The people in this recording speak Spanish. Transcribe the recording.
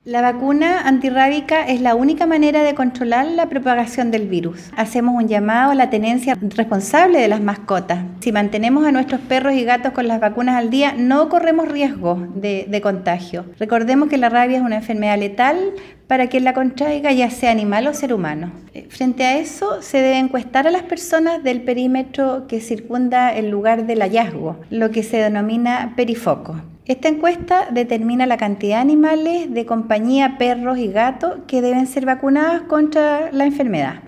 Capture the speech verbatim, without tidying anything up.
La vacuna antirrábica es la única manera de controlar la propagación del virus. Hacemos un llamado a la tenencia responsable de las mascotas. Si mantenemos a nuestros perros y gatos con las vacunas al día, no corremos riesgo de, de contagio. Recordemos que la rabia es una enfermedad letal para quien la contraiga, ya sea animal o ser humano. Frente a eso, se debe encuestar a las personas del perímetro que circunda el lugar del hallazgo, lo que se denomina perifoco. Esta encuesta determina la cantidad de animales de compañía, perros y gatos que deben ser vacunados contra la enfermedad.